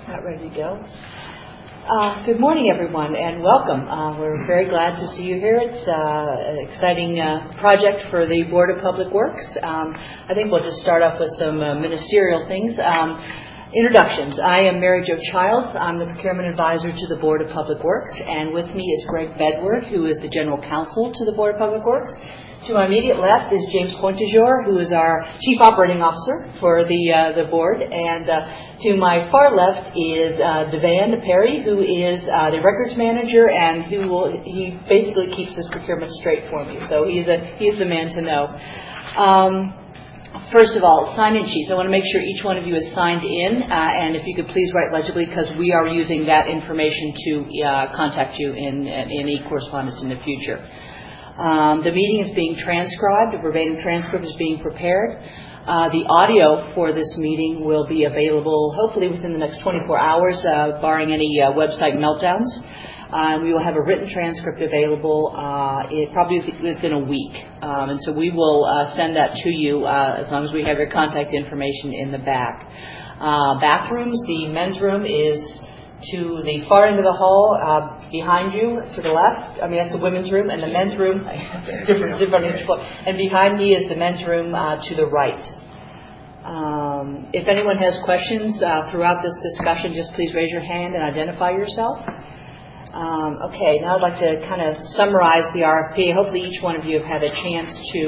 About ready to go. Good morning, everyone, and welcome. We're very glad to see you here. It's an exciting project for the Board of Public Works. I think we'll just start off with some ministerial things. Introductions. I am Mary Jo Childs. I'm the Procurement Advisor to the Board of Public Works, and with me is Greg Bedward, who is the General Counsel to the Board of Public Works. To my immediate left is James Pointajor, who is our Chief Operating Officer for the board, and to my far left is Devan Perry, who is the Records Manager, and he basically keeps this procurement straight for me. So he's the man to know. First of all, sign-in sheets. I want to make sure each one of you is signed in, and if you could please write legibly, because we are using that information to contact you in any correspondence in the future. The meeting is being transcribed. A verbatim transcript is being prepared. The audio for this meeting will be available hopefully within the next 24 hours, barring any website meltdowns. We will have a written transcript available probably within a week. And so we will send that to you as long as we have your contact information in the back. Bathrooms, the men's room is to the far end of the hall, behind you, to the left. I mean, that's the women's room, and the men's room, different. And behind me is the men's room to the right. If anyone has questions throughout this discussion, just please raise your hand and identify yourself. Okay, now I'd like to kind of summarize the RFP. Hopefully each one of you have had a chance to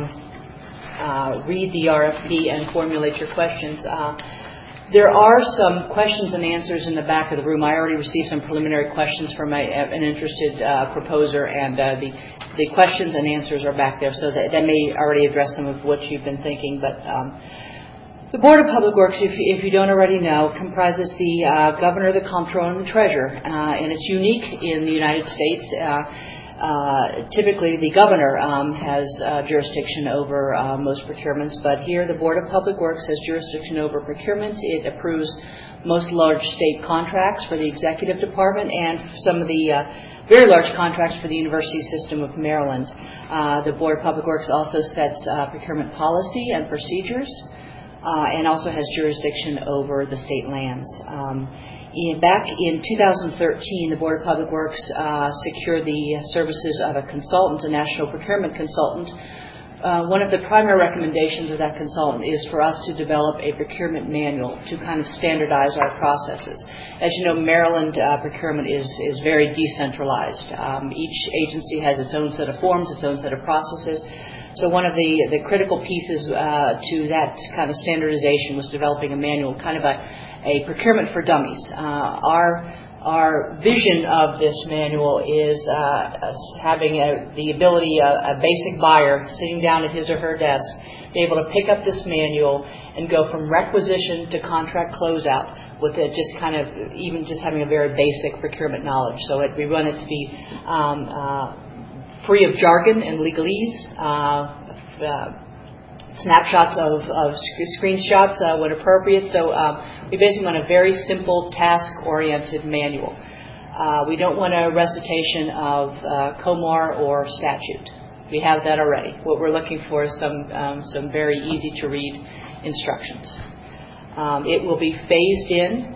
read the RFP and formulate your questions. There are some questions and answers in the back of the room. I already received some preliminary questions from an interested proposer, and the questions and answers are back there, so that may already address some of what you've been thinking. But the Board of Public Works, if you don't already know, comprises the Governor, the Comptroller, and the Treasurer, and it's unique in the United States. Typically, the Governor has jurisdiction over most procurements, but here the Board of Public Works has jurisdiction over procurements. It approves most large state contracts for the Executive Department and some of the very large contracts for the University System of Maryland. The Board of Public Works also sets procurement policy and procedures, and also has jurisdiction over the state lands. Back in 2013, the Board of Public Works secured the services of a consultant, a national procurement consultant. One of the primary recommendations of that consultant is for us to develop a procurement manual to kind of standardize our processes. As you know, Maryland procurement is very decentralized. Each agency has its own set of forms, its own set of processes. So one of the critical pieces to that kind of standardization was developing a manual, kind of a procurement for dummies. Our vision of this manual is having the ability, a basic buyer sitting down at his or her desk, be able to pick up this manual and go from requisition to contract closeout with it just kind of even just having a very basic procurement knowledge. So we want it to be free of jargon and legalese, snapshots of screenshots when appropriate. So we basically want a very simple, task-oriented manual. We don't want a recitation of COMAR or statute. We have that already. What we're looking for is some very easy-to-read instructions. It will be phased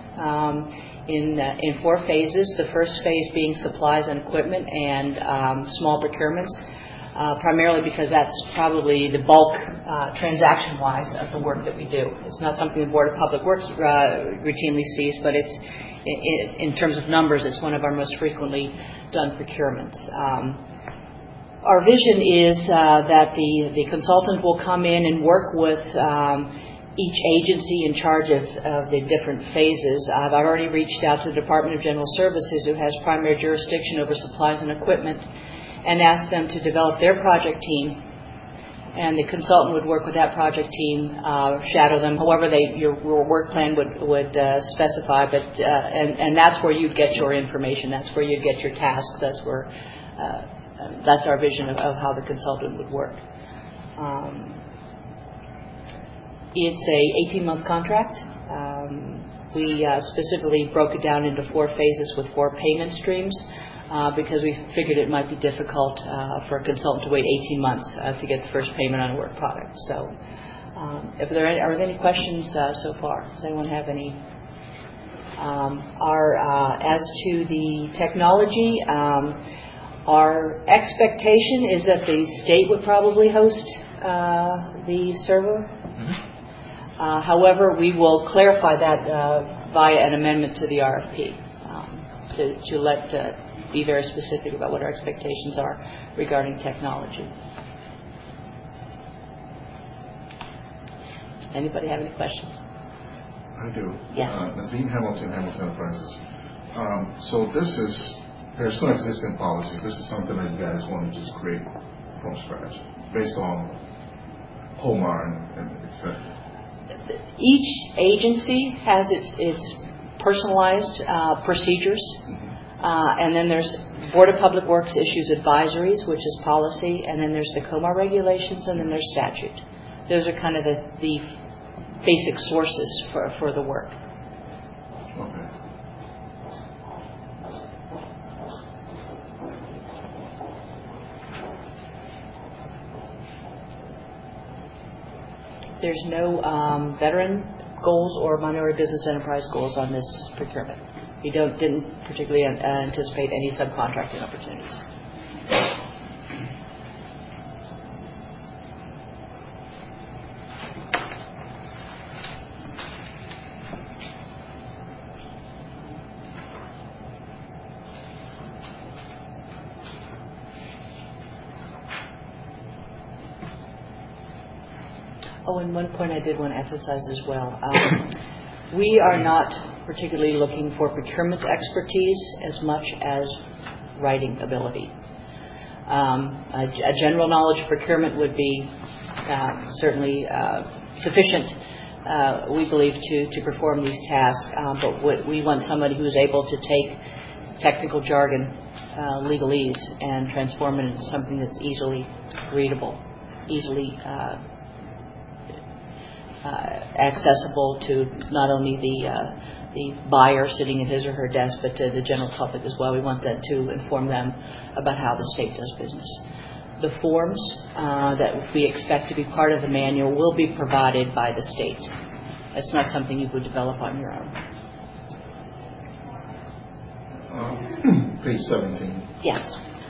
in 4 phases. The first phase being supplies and equipment and small procurements. Primarily because that's probably the bulk, transaction-wise, of the work that we do. It's not something the Board of Public Works routinely sees, but it's in terms of numbers, it's one of our most frequently done procurements. Our vision is that the consultant will come in and work with each agency in charge of the different phases. I've already reached out to the Department of General Services, who has primary jurisdiction over supplies and equipment, and ask them to develop their project team, and the consultant would work with that project team, shadow them, however your work plan would specify. But and that's where you'd get your information. That's where you'd get your tasks. That's our vision of how the consultant would work. It's a 18-month contract. We specifically broke it down into 4 phases with 4 payment streams. Because we figured it might be difficult for a consultant to wait 18 months to get the first payment on a work product. So are there any questions so far? Does anyone have any As to the technology, our expectation is that the state would probably host the server. However, we will clarify that via an amendment to the RFP to be very specific about what our expectations are regarding technology. Anybody have any questions? I do. Yes. Nazim Hamilton, Hamilton Enterprises. So there's no existing policies. This is something that you guys want to just create from scratch based on HOMAR and et cetera. Each agency has its personalized procedures, and then there's Board of Public Works issues advisories, which is policy, and then there's the COMAR regulations, and then there's statute. Those are kind of the basic sources for the work. Okay. There's no veteran goals or minority business enterprise goals on this procurement. We didn't particularly anticipate any subcontracting opportunities. Oh, and one point I did want to emphasize as well. We are not particularly looking for procurement expertise as much as writing ability. A general knowledge of procurement would be certainly sufficient, we believe, to perform these tasks. But we want somebody who is able to take technical jargon, legalese, and transform it into something that's easily readable, easily accessible to not only the buyer sitting at his or her desk, but to the general public as well. We want that to inform them about how the state does business. The forms that we expect to be part of the manual will be provided by the state. It's not something you would develop on your own. Page 17. Yes.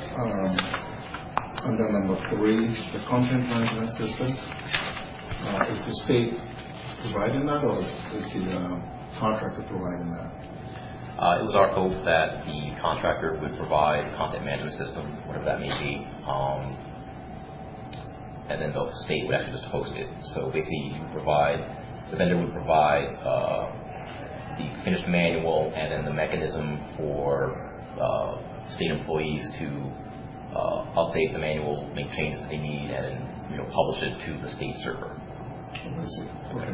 Under number 3, the content management system. Is the state providing that, or is the contractor providing that? It was our hope that the contractor would provide a content management system, whatever that may be, and then the state would actually just host it. So basically, the vendor would provide the finished manual and then the mechanism for state employees to update the manual, make changes that they need, and then publish it to the state server. I see. Okay.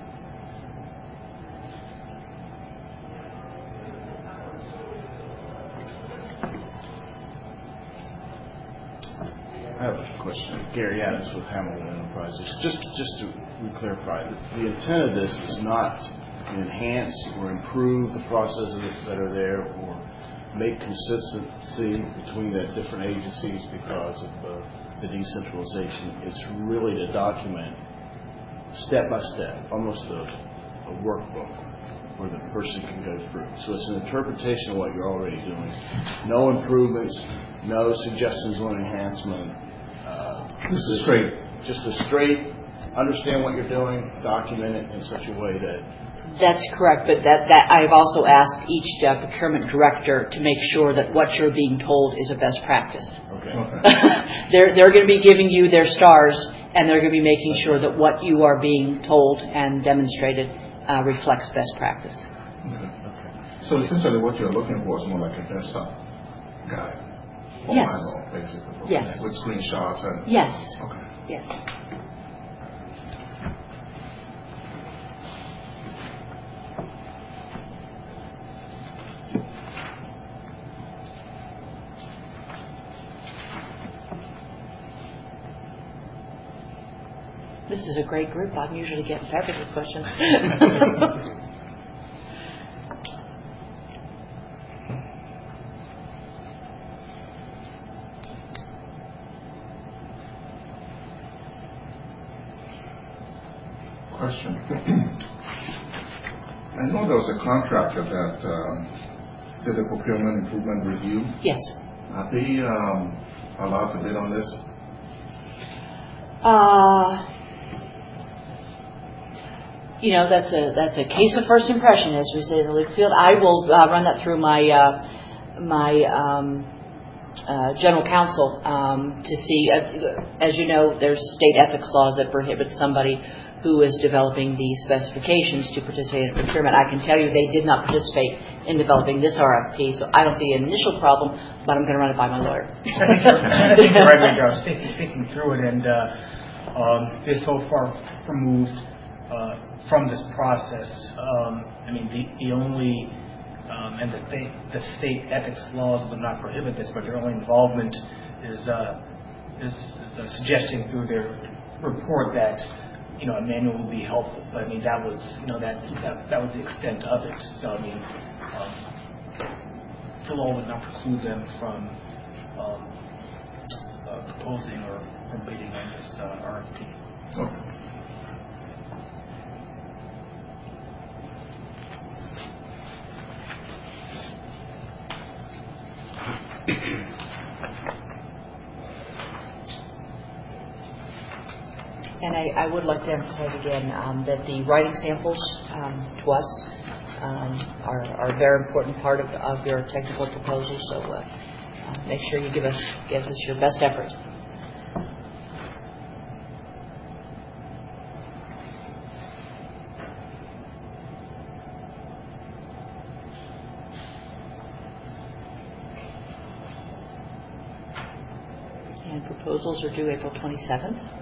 I have a question. Gary Adams with Hamilton Enterprises. Just to clarify, the intent of this is not to enhance or improve the processes that are there or make consistency between the different agencies because of the decentralization. It's really to document step by step, almost a workbook where the person can go through. So it's an interpretation of what you're already doing. No improvements, no suggestions on enhancement. This is straight. Just a straight, understand what you're doing, document it in such a way that... That's correct, but that I've also asked each procurement director to make sure that what you're being told is a best practice. Okay. They're going to be giving you their stars, and they're going to be making sure that what you are being told and demonstrated reflects best practice. Okay. So essentially what you're looking for is more like a desktop guide. Or Yes. manual, basically. Yes. With screenshots and... Yes. Okay. Yes. This is a great group. I'm usually getting peppered with questions. Question. I know there was a contractor that did a procurement improvement review. Yes. Are they allowed to bid on this? That's a case of first impression, as we say in the legal field. I will run that through my general counsel to see. As you know, there's state ethics laws that prohibit somebody who is developing the specifications to participate in procurement. I can tell you they did not participate in developing this RFP, so I don't see an initial problem, but I'm going to run it by my lawyer. I think you're right, Major. I was thinking through it, and they're so far removed from this process. The only and the state ethics laws would not prohibit this, but their only involvement is suggesting through their report that a manual would be helpful. But that was that was the extent of it. So the law would not preclude them from proposing or bidding on this RFP. Okay. And I would like to emphasize again that the writing samples to us are a very important part of your technical proposal. So make sure you give us your best effort. And proposals are due April 27th.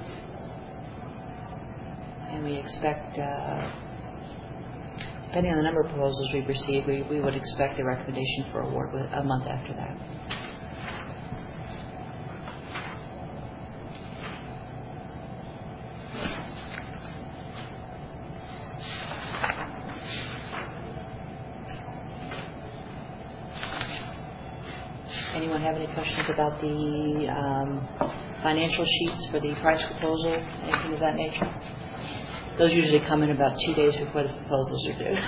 And we expect, depending on the number of proposals we've received, we would expect a recommendation for award a month after that. Anyone have any questions about the financial sheets for the price proposal, anything of that nature? Those usually come in about 2 days before the proposals are due.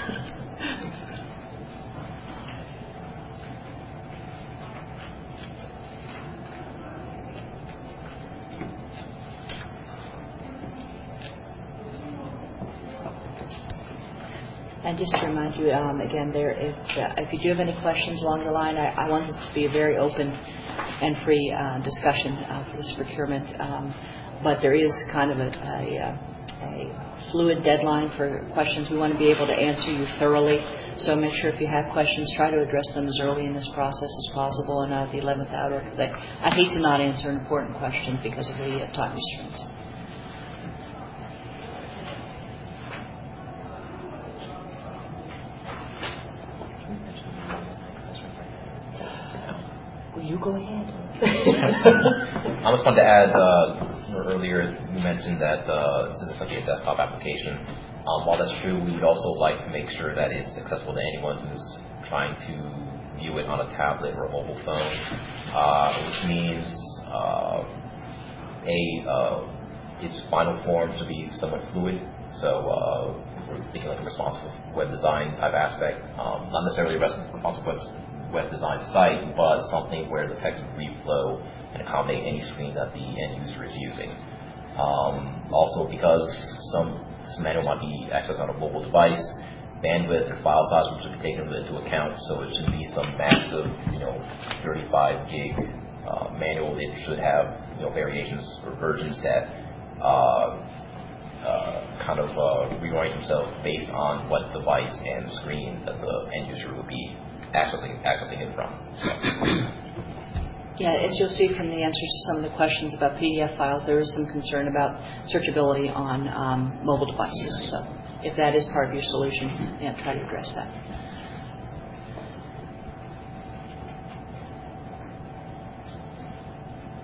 And just to remind you, again, if you do have any questions along the line, I want this to be a very open and free discussion for this procurement. But there is kind of a fluid deadline for questions. We want to be able to answer you thoroughly. So make sure if you have questions, try to address them as early in this process as possible and not at the 11th hour. Because I hate to not answer an important question because of the time restraints. Will you go ahead? I just wanted to add, earlier you mentioned that this is essentially a desktop application. While that's true, we would also like to make sure that it's accessible to anyone who's trying to view it on a tablet or a mobile phone, which means its final form should be somewhat fluid. So we're thinking like a responsive web design type aspect, not necessarily a responsive web design site, but something where the text would reflow and accommodate any screen that the end user is using. Also, because this manual might be accessed on a mobile device, bandwidth or file size should be taken into account. So it shouldn't be some massive, 35 gig manual. It should have variations or versions that reorient themselves based on what device and screen that the end user will be accessing it from. Yeah, as you'll see from the answers to some of the questions about PDF files, there is some concern about searchability on mobile devices. So if that is part of your solution, try to address that.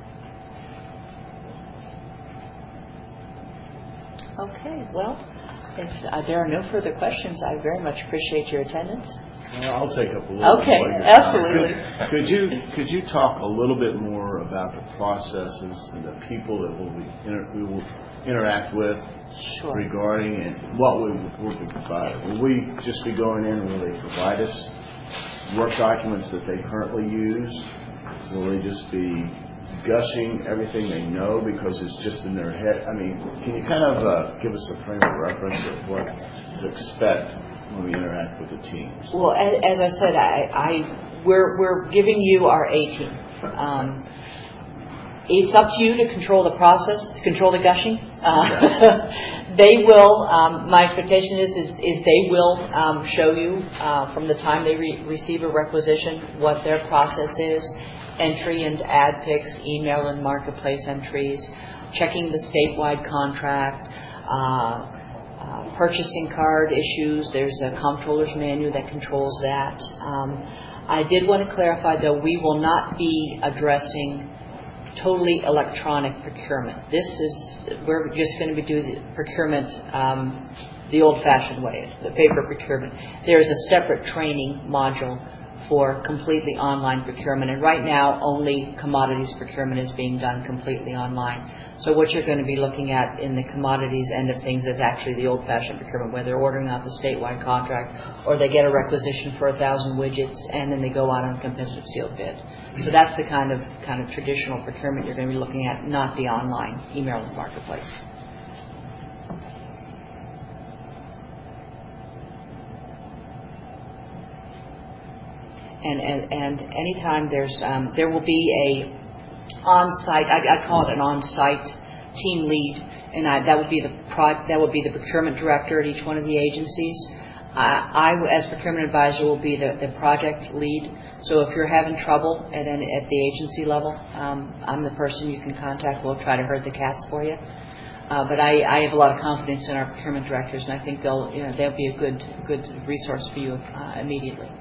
Okay, well, If there are no further questions, I very much appreciate your attendance. Well, I'll take up a little Okay, bit more of your absolutely. time. Could you talk a little bit more about the processes and the people that we will interact with Sure. regarding and what we will be provided? Will we just be going in and will they provide us work documents that they currently use? Will they just be gushing everything they know because it's just in their head? I mean, can you kind of give us a frame of reference of what to expect when we interact with the teams? Well, as I said, we're giving you our A team. It's up to you to control the process, to control the gushing. They will. My expectation is they will show you from the time they receive a requisition what their process is. Entry into ad picks, email and marketplace entries, checking the statewide contract, purchasing card issues. There's a comptroller's manual that controls that. I did want to clarify, though, we will not be addressing totally electronic procurement. We're just going to be doing the procurement the old-fashioned way, the paper procurement. There's a separate training module for completely online procurement. And right now, only commodities procurement is being done completely online. So what you're going to be looking at in the commodities end of things is actually the old-fashioned procurement, where they're ordering off a statewide contract, or they get a requisition for 1,000 widgets, and then they go out on a competitive sealed bid. So that's the kind of traditional procurement you're going to be looking at, not the online email and marketplace. And anytime there will be a on-site, I call it an on-site team lead, and that would be the procurement director at each one of the agencies. I, as procurement advisor, will be the project lead. So if you're having trouble at the agency level, I'm the person you can contact. We'll try to herd the cats for you. But I have a lot of confidence in our procurement directors, and I think they'll be a good resource for you immediately.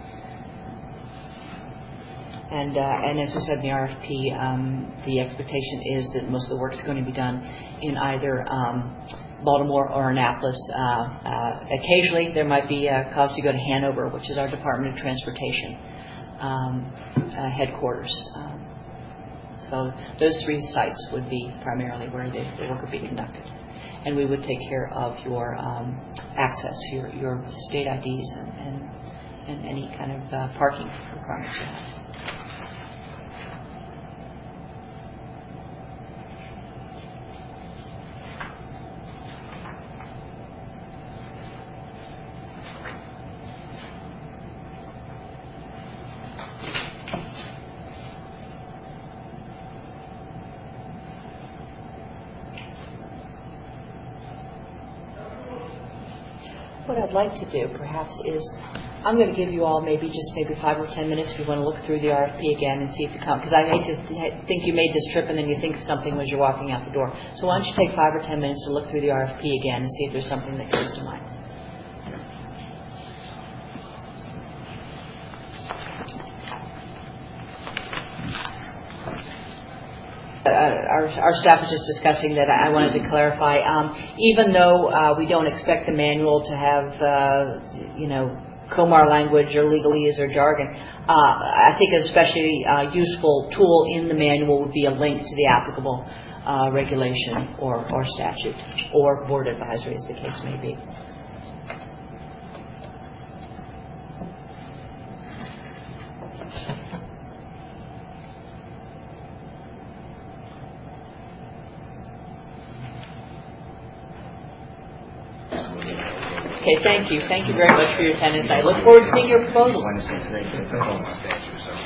And as we said in the RFP, the expectation is that most of the work is going to be done in either Baltimore or Annapolis. Occasionally, there might be a cause to go to Hanover, which is our Department of Transportation headquarters. So those three sites would be primarily where the work would be conducted. And we would take care of your access, your state IDs, and any kind of parking requirements you have. What I'd like to do, perhaps, is I'm going to give you all maybe 5 or 10 minutes if you want to look through the RFP again and see if you come, because I hate to think you made this trip and then you think of something as you're walking out the door. So why don't you take 5 or 10 minutes to look through the RFP again and see if there's something that comes to mind. Our staff was just discussing that. I wanted to clarify. Even though we don't expect the manual to have, Comar language or legalese or jargon, I think an especially useful tool in the manual would be a link to the applicable regulation or statute or board advisory, as the case may be. Okay, thank you. Thank you very much for your attendance. I look forward to seeing your proposals.